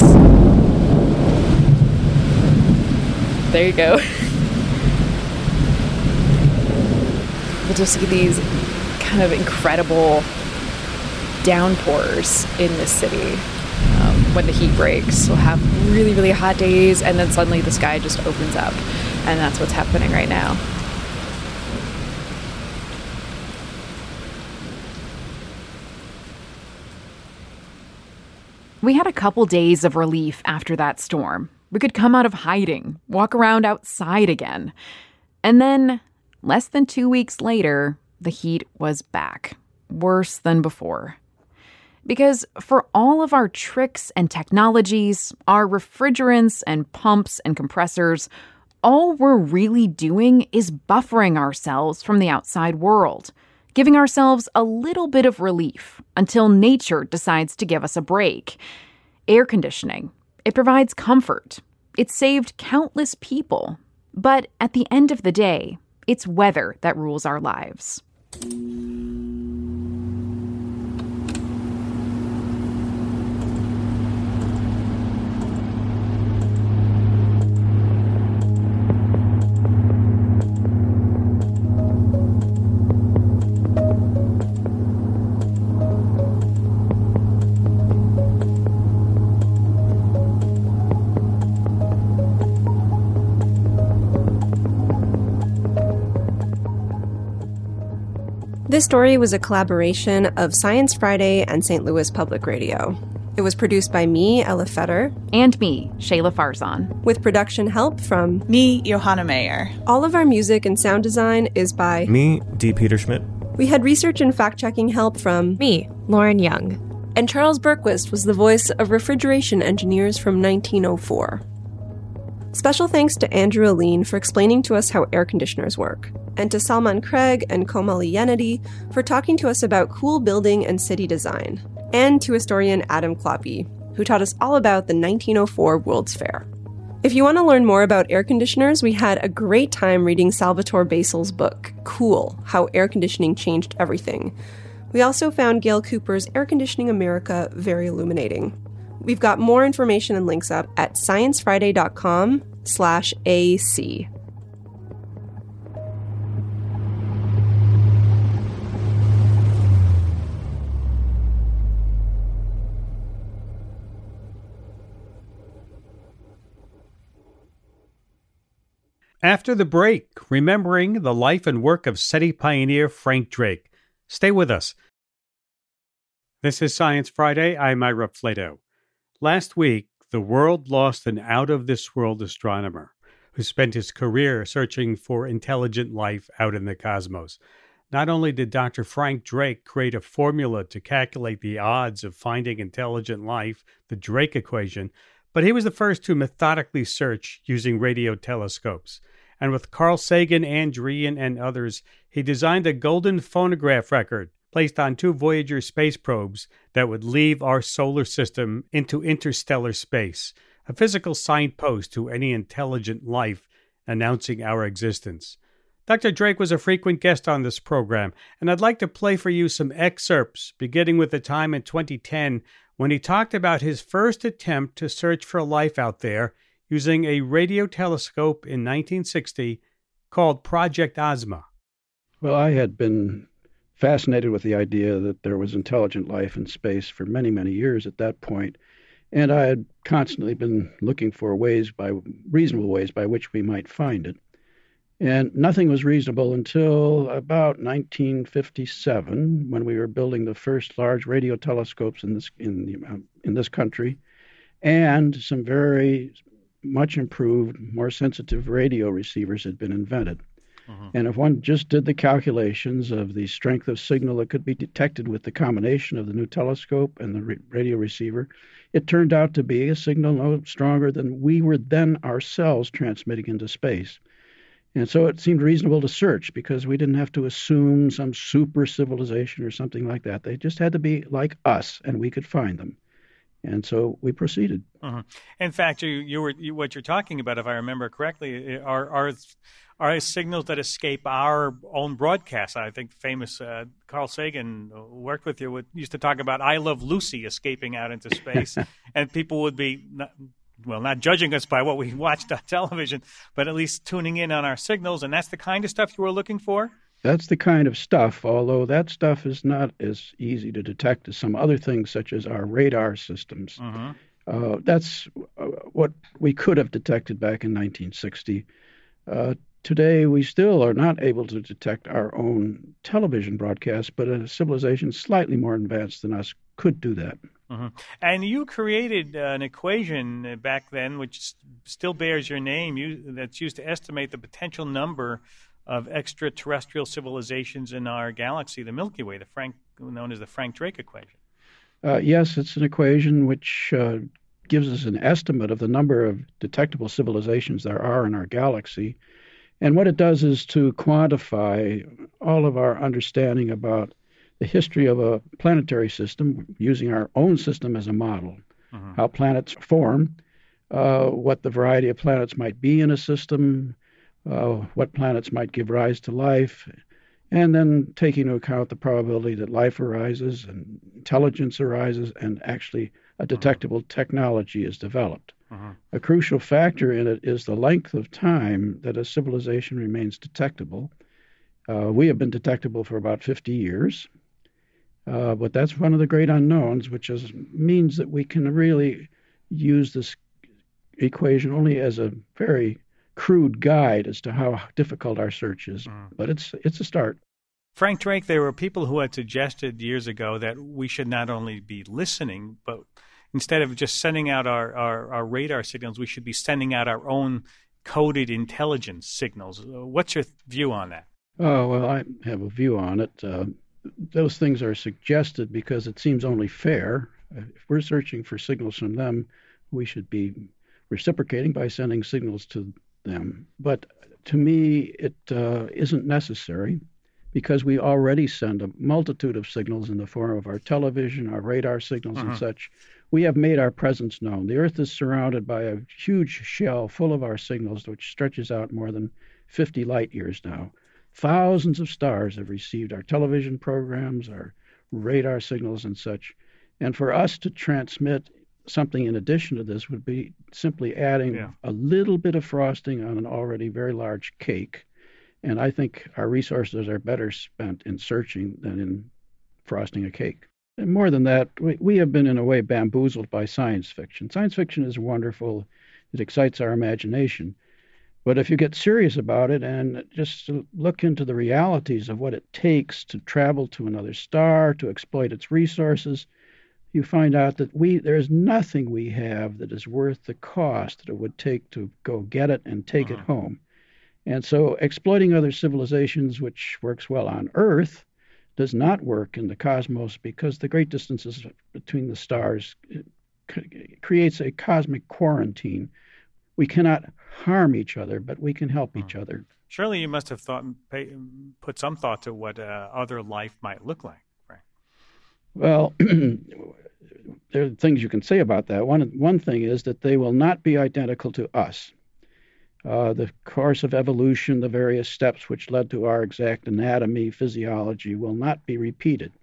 There you go. We'll just see these kind of incredible downpours in this city. Um, when the heat breaks, we'll have really, really hot days, and then suddenly the sky just opens up, and that's what's happening right now. We had a couple days of relief after that storm. We could come out of hiding, walk around outside again. And then, less than two weeks later, the heat was back. Worse than before. Because for all of our tricks and technologies, our refrigerants and pumps and compressors, all we're really doing is buffering ourselves from the outside world, giving ourselves a little bit of relief until nature decides to give us a break. Air conditioning, it provides comfort. It saved countless people. But at the end of the day, it's weather that rules our lives. This story was a collaboration of Science Friday and Saint Louis Public Radio. It was produced by me, Ella Feder. And me, Shayla Farzan. With production help from... me, Johanna Mayer. All of our music and sound design is by... me, D. Peter Schmidt. We had research and fact-checking help from... me, Lauren Young. And Charles Berquist was the voice of refrigeration engineers from nineteen oh four. Special thanks to Andrew Aline for explaining to us how air conditioners work, and to Salman Craig and Komali Yenadi for talking to us about cool building and city design, and to historian Adam Kloppe, who taught us all about the nineteen oh four World's Fair. If you want to learn more about air conditioners, we had a great time reading Salvatore Basil's book, Cool, How Air Conditioning Changed Everything. We also found Gail Cooper's Air Conditioning America very illuminating. We've got more information and links up at sciencefriday.com slash AC. After the break, remembering the life and work of SETI pioneer Frank Drake. Stay with us. This is Science Friday. I'm Ira Flato. Last week, the world lost an out-of-this-world astronomer who spent his career searching for intelligent life out in the cosmos. Not only did Doctor Frank Drake create a formula to calculate the odds of finding intelligent life, the Drake equation, but he was the first to methodically search using radio telescopes. And with Carl Sagan, Andrean, and others, he designed a golden phonograph record placed on two Voyager space probes that would leave our solar system into interstellar space, a physical signpost to any intelligent life announcing our existence. Doctor Drake was a frequent guest on this program, and I'd like to play for you some excerpts, beginning with the time in twenty ten when he talked about his first attempt to search for life out there using a radio telescope in nineteen sixty called Project Ozma. Well, I had been fascinated with the idea that there was intelligent life in space for many, many years at that point, and I had constantly been looking for ways, by reasonable ways, by which we might find it. And nothing was reasonable until about nineteen fifty-seven, when we were building the first large radio telescopes in this in the uh, in this country, and some very much improved, more sensitive radio receivers had been invented. Uh-huh. And if one just did the calculations of the strength of signal that could be detected with the combination of the new telescope and the radio receiver, it turned out to be a signal no stronger than we were then ourselves transmitting into space. And so it seemed reasonable to search because we didn't have to assume some super civilization or something like that. They just had to be like us, and we could find them. And so we proceeded. Uh-huh. In fact, you, you were you, what you're talking about, if I remember correctly, are are are signals that escape our own broadcasts. I think famous uh, Carl Sagan worked with you, would, used to talk about "I Love Lucy" escaping out into space, and people would be not, well, not judging us by what we watched on television, but at least tuning in on our signals, and that's the kind of stuff you were looking for? That's the kind of stuff, although that stuff is not as easy to detect as some other things, such as our radar systems. Uh-huh. Uh, that's uh, what we could have detected back in nineteen sixty. Uh, today, we still are not able to detect our own television broadcasts, but a civilization slightly more advanced than us could do that. Uh-huh. And you created uh, an equation back then, which still bears your name, you, that's used to estimate the potential number of extraterrestrial civilizations in our galaxy, the Milky Way, the Frank, known as the Frank Drake equation. Uh, yes, it's an equation which uh, gives us an estimate of the number of detectable civilizations there are in our galaxy. And what it does is to quantify all of our understanding about the history of a planetary system, using our own system as a model, uh-huh. how planets form, uh, what the variety of planets might be in a system, Uh, what planets might give rise to life, and then take into account the probability that life arises and intelligence arises and actually a detectable uh-huh. technology is developed. Uh-huh. A crucial factor in it is the length of time that a civilization remains detectable. Uh, we have been detectable for about fifty years, uh, but that's one of the great unknowns, which is, means that we can really use this equation only as a very crude guide as to how difficult our search is, mm. but it's it's a start. Frank Drake, there were people who had suggested years ago that we should not only be listening, but instead of just sending out our, our, our radar signals, we should be sending out our own coded intelligence signals. What's your view on that? Oh, well, I have a view on it. Uh, those things are suggested because it seems only fair. If we're searching for signals from them, we should be reciprocating by sending signals to them. But to me, it uh, isn't necessary because we already send a multitude of signals in the form of our television, our radar signals, uh-huh. and such. We have made our presence known. The Earth is surrounded by a huge shell full of our signals, which stretches out more than fifty light years now. Thousands of stars have received our television programs, our radar signals, and such. And for us to transmit something in addition to this would be simply adding Yeah. a little bit of frosting on an already very large cake. And I think our resources are better spent in searching than in frosting a cake. And more than that, we, we have been in a way bamboozled by science fiction. Science fiction is wonderful. It excites our imagination. But if you get serious about it and just look into the realities of what it takes to travel to another star, to exploit its resources, you find out that we there's nothing we have that is worth the cost that it would take to go get it and take Uh-huh. it home. And so exploiting other civilizations, which works well on Earth, does not work in the cosmos because the great distances between the stars creates a cosmic quarantine. We cannot harm each other, but we can help each other. Surely you must have thought, pay, put some thought to what uh, other life might look like. Right? Well, there are things you can say about that. One, one thing is that they will not be identical to us. Uh, the course of evolution, the various steps which led to our exact anatomy, physiology, will not be repeated.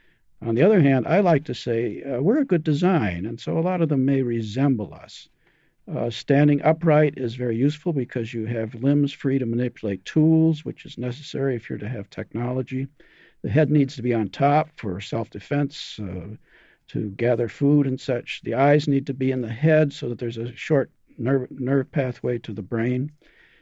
On the other hand, I like to say uh, we're a good design, and so a lot of them may resemble us. Uh, standing upright is very useful because you have limbs free to manipulate tools, which is necessary if you're to have technology. The head needs to be on top for self-defense, uh, to gather food and such. The eyes need to be in the head so that there's a short nerve, nerve pathway to the brain.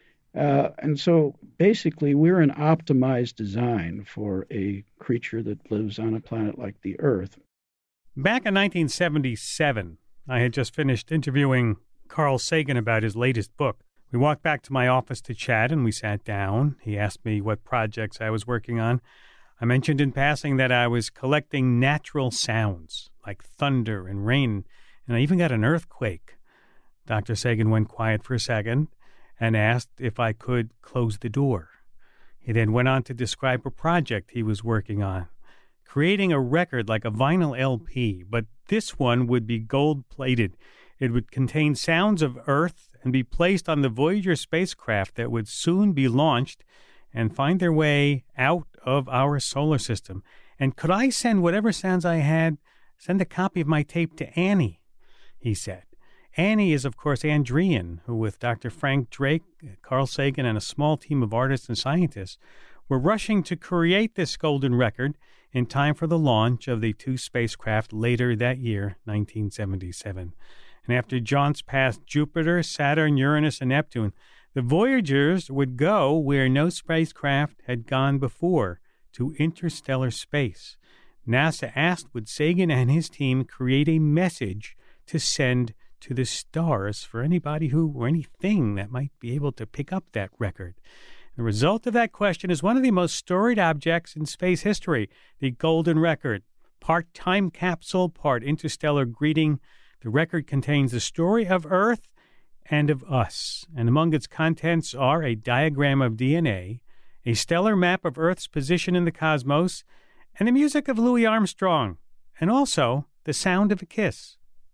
Uh, and so basically we're an optimized design for a creature that lives on a planet like the Earth. Back in nineteen seventy-seven, I had just finished interviewing Carl Sagan about his latest book. We walked back to my office to chat, and we sat down. He asked me what projects I was working on. I mentioned in passing that I was collecting natural sounds, like thunder and rain, and I even got an earthquake. Doctor Sagan went quiet for a second and asked if I could close the door. He then went on to describe a project he was working on, creating a record like a vinyl L P, but this one would be gold-plated. It would contain sounds of Earth and be placed on the Voyager spacecraft that would soon be launched and find their way out of our solar system. And could I send whatever sounds I had, send a copy of my tape to Annie, he said. Annie is, of course, Ann Druyan, who with Doctor Frank Drake, Carl Sagan, and a small team of artists and scientists were rushing to create this golden record in time for the launch of the two spacecraft later that year, nineteen seventy-seven. And after jaunts past Jupiter, Saturn, Uranus, and Neptune, the Voyagers would go where no spacecraft had gone before, to interstellar space. NASA asked would Sagan and his team create a message to send to the stars for anybody who or anything that might be able to pick up that record. The result of that question is one of the most storied objects in space history, the Golden Record. Part time capsule, part interstellar greeting. The record contains the story of Earth and of us, and among its contents are a diagram of D N A, a stellar map of Earth's position in the cosmos, and the music of Louis Armstrong, and also the sound of a kiss.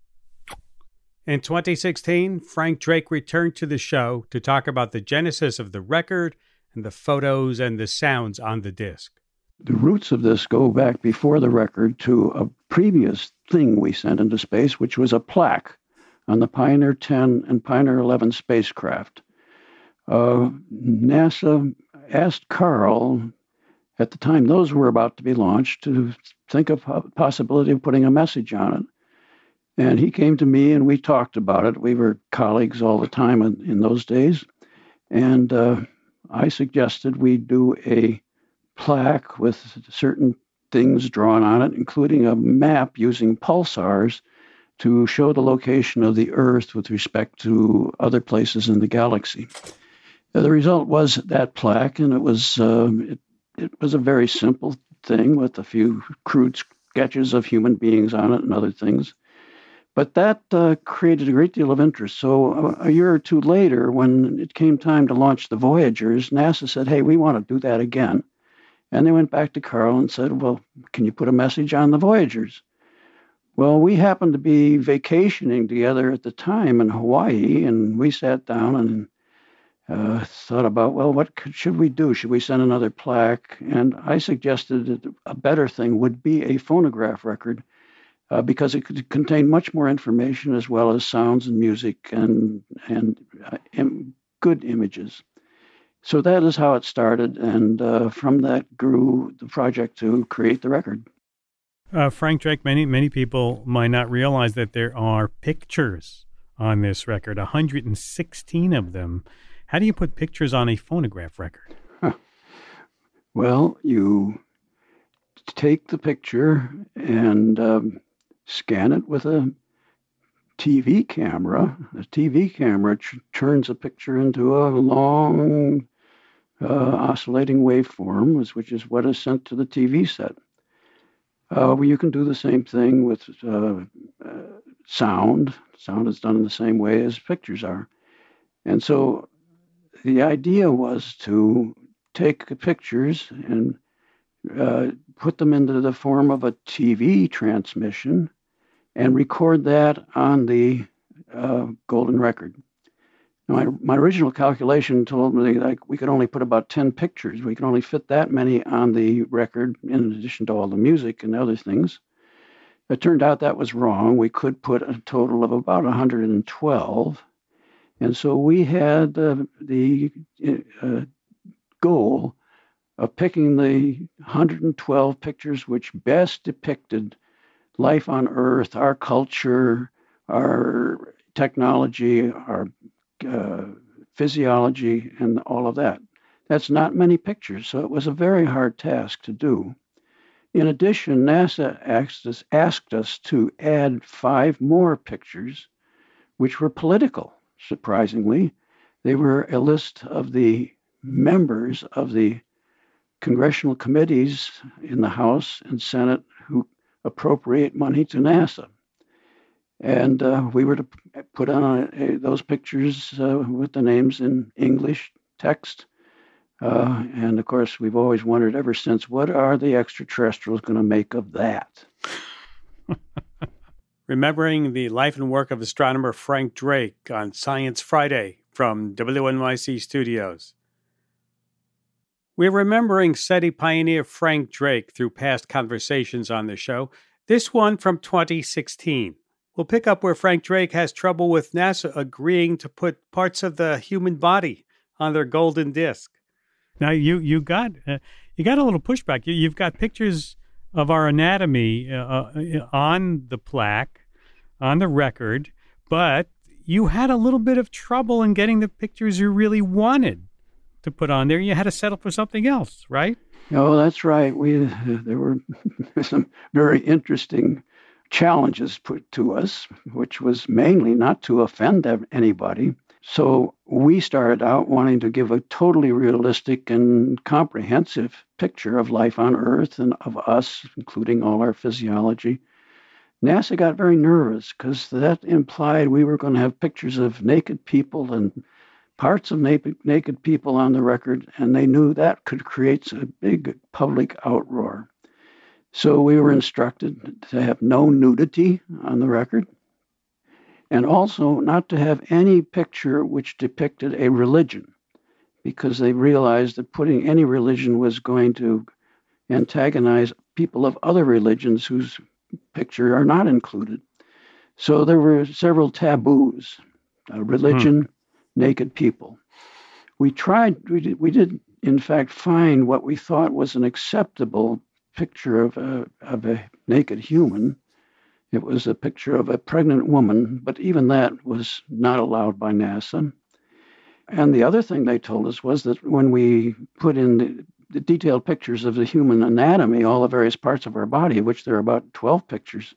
In twenty sixteen, Frank Drake returned to the show to talk about the genesis of the record and the photos and the sounds on the disc. The roots of this go back before the record to a previous thing we sent into space, which was a plaque on the Pioneer ten and Pioneer eleven spacecraft. Uh, NASA asked Carl, at the time those were about to be launched, to think of the possibility of putting a message on it. And he came to me and we talked about it. We were colleagues all the time in, in those days. And uh, I suggested we do a plaque with certain things drawn on it, including a map using pulsars to show the location of the Earth with respect to other places in the galaxy. Uh, the result was that plaque, and it was uh, it, it was a very simple thing with a few crude sketches of human beings on it and other things. But that uh, created a great deal of interest. So a, a year or two later, when it came time to launch the Voyagers, NASA said, hey, we want to do that again. And they went back to Carl and said, well, can you put a message on the Voyagers? Well, we happened to be vacationing together at the time in Hawaii, and we sat down and uh, thought about, well, what could, should we do? Should we send another plaque? And I suggested that a better thing would be a phonograph record uh, because it could contain much more information as well as sounds and music and, and uh, im- good images. So that is how it started, and uh, from that grew the project to create the record. Uh, Frank Drake, many, many people might not realize that there are pictures on this record, one hundred sixteen of them. How do you put pictures on a phonograph record? Huh. Well, you take the picture and um, scan it with a T V camera. A T V camera ch- turns a picture into a long uh, oscillating waveform, which is what is sent to the T V set. Uh, well, you can do the same thing with uh, uh, sound. Sound is done in the same way as pictures are. And so the idea was to take pictures and uh, put them into the form of a T V transmission and record that on the uh, golden record. Now, my, my original calculation told me like we could only put about ten pictures. We could only fit that many on the record in addition to all the music and other things. It turned out that was wrong. We could put a total of about one hundred twelve. And so we had uh, the uh, goal of picking the one hundred twelve pictures which best depicted life on Earth, our culture, our technology, our uh, physiology, and all of that. That's not many pictures, so it was a very hard task to do. In addition, NASA asked us, asked us to add five more pictures, which were political, surprisingly. They were a list of the members of the congressional committees in the House and Senate who appropriate money to NASA. And uh, we were to put on a, those pictures uh, with the names in English text. Uh, and of course, we've always wondered ever since, what are the extraterrestrials going to make of that? Remembering the life and work of astronomer Frank Drake on Science Friday from W N Y C Studios. We're remembering SETI pioneer Frank Drake through past conversations on the show, this one from twenty sixteen. We'll pick up where Frank Drake has trouble with NASA agreeing to put parts of the human body on their golden disc. Now, you you got uh, you got a little pushback. You, you've got pictures of our anatomy uh, on the plaque, on the record, but you had a little bit of trouble in getting the pictures you really wanted to put on there. You had to settle for something else, right? Oh, that's right. We uh, there were some very interesting challenges put to us, which was mainly not to offend anybody. So we started out wanting to give a totally realistic and comprehensive picture of life on Earth and of us, including all our physiology. NASA got very nervous because that implied we were going to have pictures of naked people and parts of naked, naked people on the record, and they knew that could create a big public outroar. So we were instructed to have no nudity on the record, and also not to have any picture which depicted a religion, because they realized that putting any religion was going to antagonize people of other religions whose picture are not included. So there were several taboos: uh, religion, hmm. naked people. We tried, we did, we did in fact find what we thought was an acceptable picture of a, of a naked human. It was a picture of a pregnant woman, but even that was not allowed by NASA. And the other thing they told us was that when we put in the, the detailed pictures of the human anatomy, all the various parts of our body, of which there are about twelve pictures,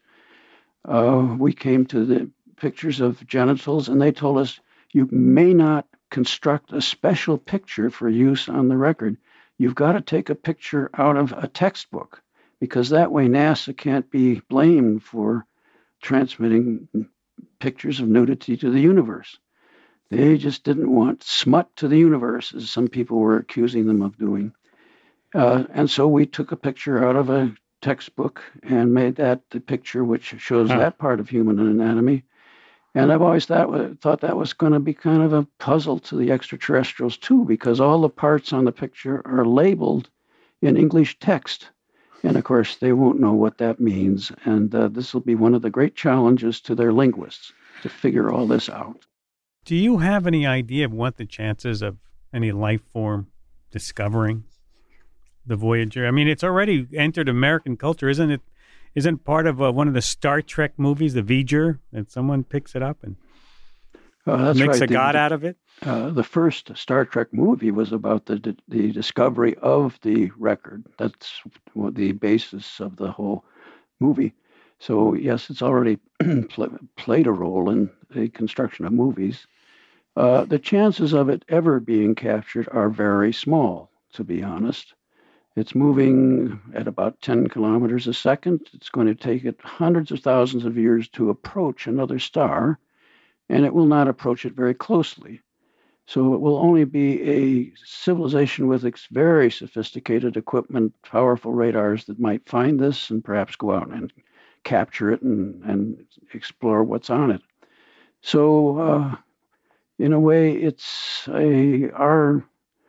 uh, we came to the pictures of genitals, and they told us, you may not construct a special picture for use on the record. You've got to take a picture out of a textbook, because that way NASA can't be blamed for transmitting pictures of nudity to the universe. They just didn't want smut to the universe, as some people were accusing them of doing. Uh, and so we took a picture out of a textbook and made that the picture which shows huh. that part of human anatomy. And I've always thought, thought that was going to be kind of a puzzle to the extraterrestrials, too, because all the parts on the picture are labeled in English text. And of course, they won't know what that means. And uh, this will be one of the great challenges to their linguists to figure all this out. Do you have any idea of what the chances of any life form discovering the Voyager? I mean, it's already entered American culture, isn't it? Isn't part of uh, one of the Star Trek movies, the Voyager, and someone picks it up and uh, that's makes right. a god the, out of it? Uh, the first Star Trek movie was about the the discovery of the record. That's the basis of the whole movie. So yes, it's already pl- played a role in the construction of movies. Uh, the chances of it ever being captured are very small, to be honest. It's moving at about ten kilometers a second. It's going to take it hundreds of thousands of years to approach another star, and it will not approach it very closely. So it will only be a civilization with its very sophisticated equipment, powerful radars that might find this and perhaps go out and capture it and, and explore what's on it. So uh, in a way, it's a our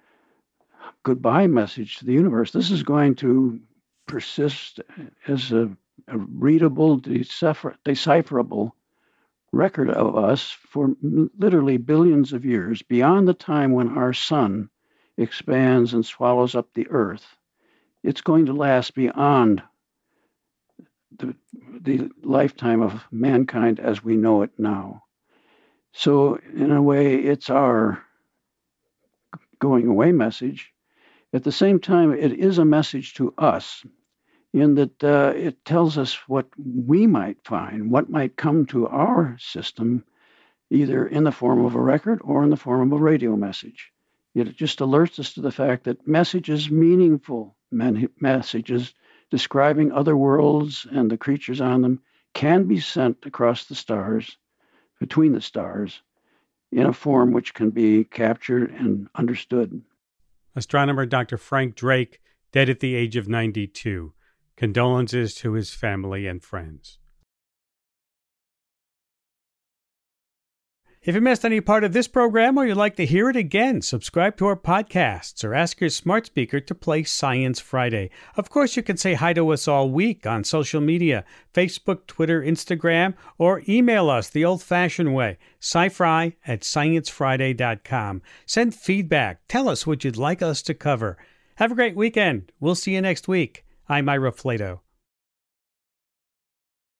goodbye message to the universe. This is going to persist as a, a readable, decipher, decipherable record of us for literally billions of years, beyond the time when our sun expands and swallows up the earth. It's going to last beyond the, the lifetime of mankind as we know it now. So in a way, it's our going away message. At the same time, it is a message to us in that uh, it tells us what we might find, what might come to our system, either in the form of a record or in the form of a radio message. It just alerts us to the fact that messages, meaningful messages describing other worlds and the creatures on them, can be sent across the stars, between the stars, in a form which can be captured and understood. Astronomer Doctor Frank Drake, dead at the age of ninety-two. Condolences to his family and friends. If you missed any part of this program or you'd like to hear it again, subscribe to our podcasts or ask your smart speaker to play Science Friday. Of course, you can say hi to us all week on social media, Facebook, Twitter, Instagram, or email us the old-fashioned way, sci-fri at science friday dot com. Send feedback. Tell us what you'd like us to cover. Have a great weekend. We'll see you next week. I'm Ira Flato.